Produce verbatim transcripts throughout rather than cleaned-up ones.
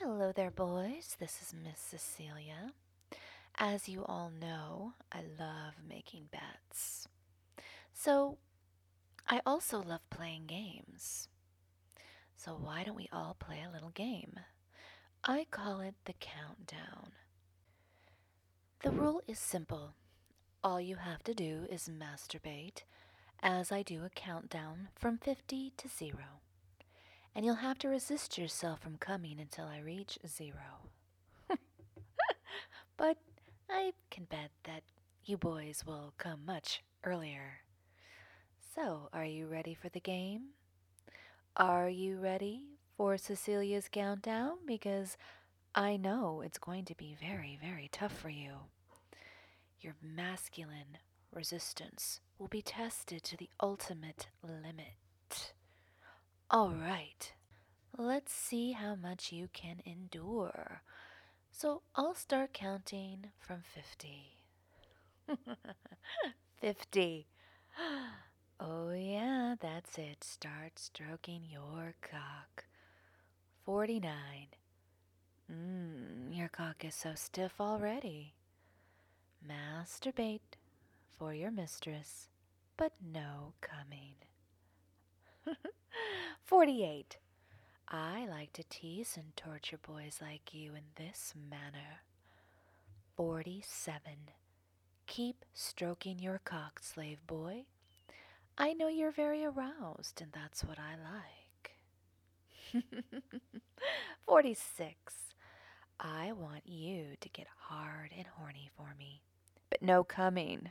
Hello there, boys. This is Miss Cecilia. As you all know, I love making bets. So, I also love playing games. So, why don't we all play a little game? I call it the countdown. The rule is simple. All you have to do is masturbate as I do a countdown from fifty to zero. And you'll have to resist yourself from coming until I reach zero. But I can bet that you boys will come much earlier. So, are you ready for the game? Are you ready for Cecilia's countdown? Because I know it's going to be very, very tough for you. Your masculine resistance will be tested to the ultimate limit. All right, let's see how much you can endure. So I'll start counting from fifty. fifty. Oh, yeah, that's it. Start stroking your cock. forty-nine. Mmm, your cock is so stiff already. Masturbate for your mistress, but no coming. forty-eight. I like to tease and torture boys like you in this manner. forty-seven. Keep stroking your cock, slave boy. I know you're very aroused, and that's what I like. forty-six. I want you to get hard and horny for me, but no coming.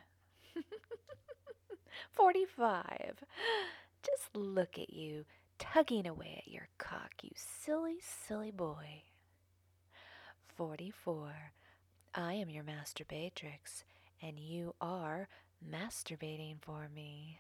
forty-five. Just look at you tugging away at your cock, you silly, silly boy. forty-four. I am your masturbatrix, and you are masturbating for me.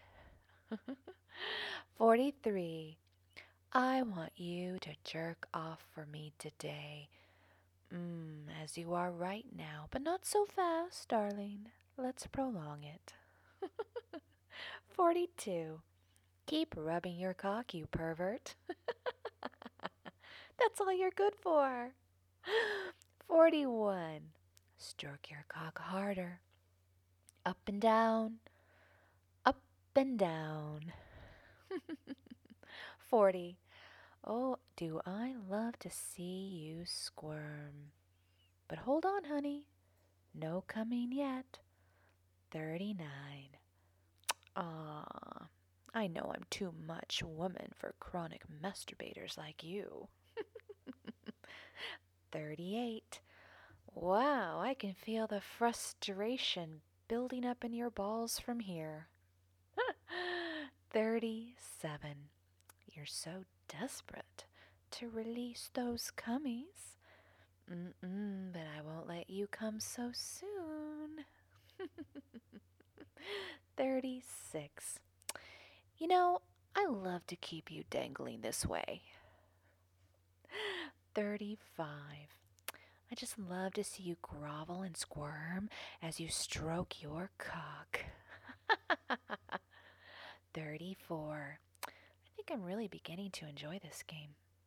forty-three. I want you to jerk off for me today. Mmm, as you are right now, but not so fast, darling. Let's prolong it. forty-two. Keep rubbing your cock, you pervert. That's all you're good for. forty-one. Stroke your cock harder. Up and down, up and down. forty. Oh, do I love to see you squirm. But hold on, honey. No coming yet. thirty-nine. Ah, I know I'm too much woman for chronic masturbators like you. thirty-eight. Wow, I can feel the frustration building up in your balls from here. thirty-seven. You're so desperate to release those cummies. Mm-mm, but I won't let you come so soon. thirty-six. You know, I love to keep you dangling this way. thirty-five. I just love to see you grovel and squirm as you stroke your cock. thirty-four. I think I'm really beginning to enjoy this game.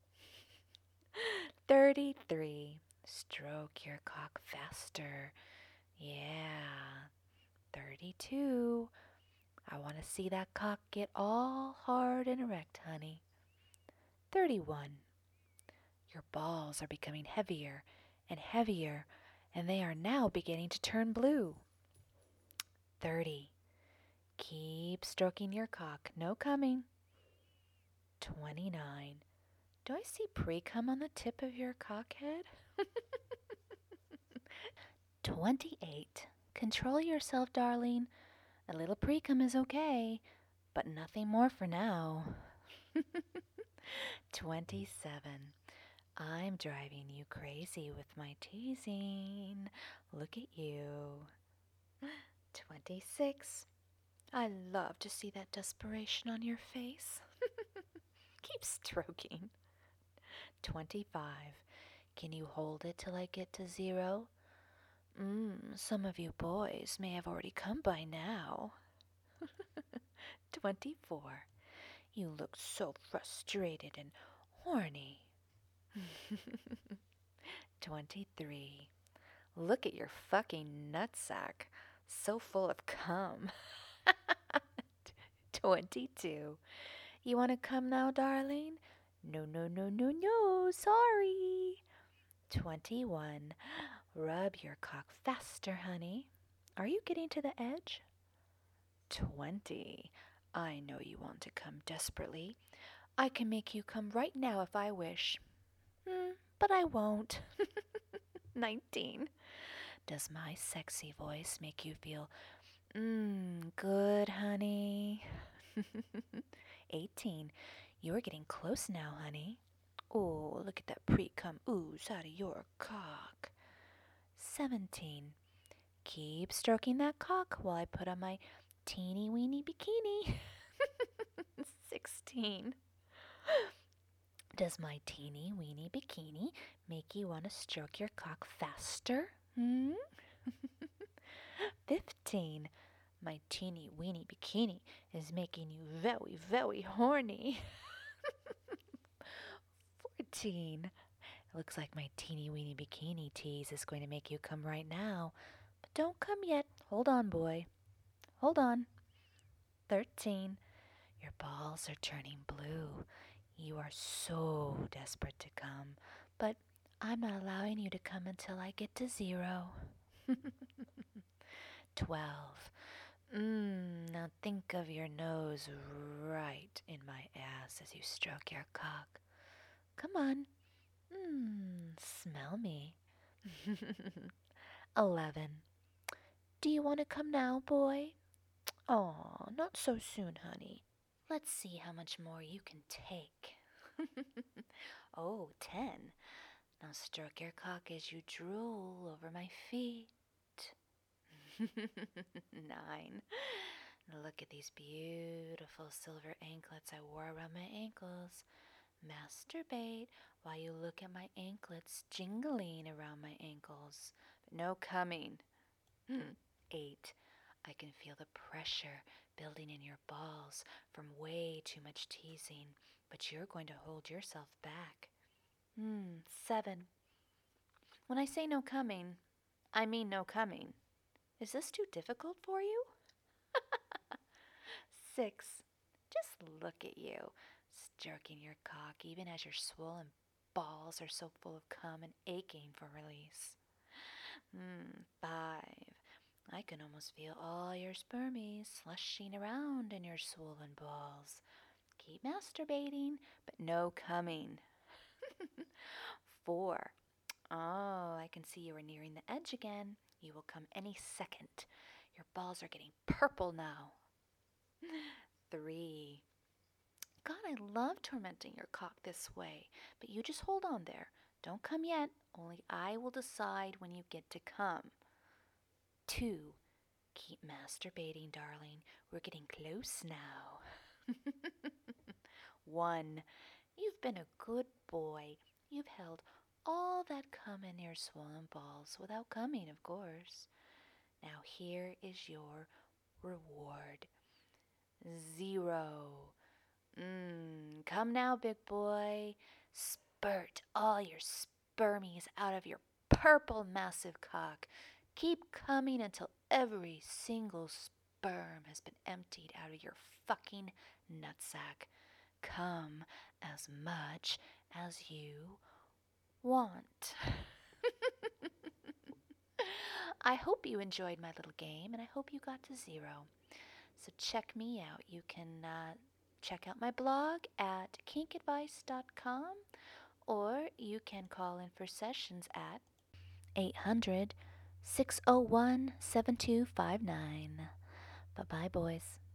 thirty-three. Stroke your cock faster. Yeah. thirty-two. I want to see that cock get all hard and erect, honey. thirty-one. Your balls are becoming heavier and heavier, and they are now beginning to turn blue. thirty. Keep stroking your cock. No coming. twenty-nine. Do I see pre-cum on the tip of your cockhead? twenty-eight. Control yourself, darling. A little pre-cum is okay, but nothing more for now. twenty-seven. I'm driving you crazy with my teasing. Look at you. twenty-six. I love to see that desperation on your face. Keep stroking. twenty-five. Can you hold it till I get to zero? Mmm, some of you boys may have already come by now. twenty-four. You look so frustrated and horny. twenty-three. Look at your fucking nutsack. So full of cum. twenty-two. You want to come now, darling? No, no, no, no, no. Sorry. twenty-one. Rub your cock faster, honey. Are you getting to the edge? twenty. I know you want to come desperately. I can make you come right now if I wish. Hmm, but I won't. nineteen. Does my sexy voice make you feel, mmm, good, honey? eighteen. You're getting close now, honey. Oh, look at that pre-cum ooze out of your cock. seventeen. Keep stroking that cock while I put on my teeny weeny bikini. sixteen. Does my teeny weeny bikini make you want to stroke your cock faster? Hmm? fifteen. My teeny weeny bikini is making you very, very horny. fourteen. It looks like my teeny weeny bikini tease is going to make you come right now. But don't come yet. Hold on, boy. Hold on. thirteen. Your balls are turning blue. You are so desperate to come, but I'm not allowing you to come until I get to zero. twelve. Mmm, now think of your nose right in my ass as you stroke your cock. Come on. Mmm, smell me. eleven. Do you want to come now, boy? Oh, not so soon, honey. Let's see how much more you can take. oh, ten. Now stroke your cock as you drool over my feet. Nine. Look at these beautiful silver anklets I wore around my ankles. Masturbate while you look at my anklets jingling around my ankles. But no coming. Eight. I can feel the pressure building in your balls from way too much teasing, but you're going to hold yourself back. Hmm, seven. When I say no coming, I mean no coming. Is this too difficult for you? Six. Just look at you, stroking your cock even as your swollen balls are so full of cum and aching for release. Hmm, five. I can almost feel all your spermies slushing around in your swollen balls. Keep masturbating, but no coming. Four. Oh, I can see you are nearing the edge again. You will come any second. Your balls are getting purple now. Three. God, I love tormenting your cock this way, but you just hold on there. Don't come yet, only I will decide when you get to come. Two. Keep masturbating, darling. We're getting close now. One. You've been a good boy. You've held all that cum in your swollen balls without coming, of course. Now here is your reward. Zero. Mmm, come now, big boy. Spurt all your spermies out of your purple massive cock. Keep coming until every single sperm has been emptied out of your fucking nutsack. Come as much as you want. I hope you enjoyed my little game, and I hope you got to zero. So check me out. You can uh, check out my blog at kink advice dot com, or you can call in for sessions at eight hundred, six oh one, seven two five nine. Bye-bye, boys.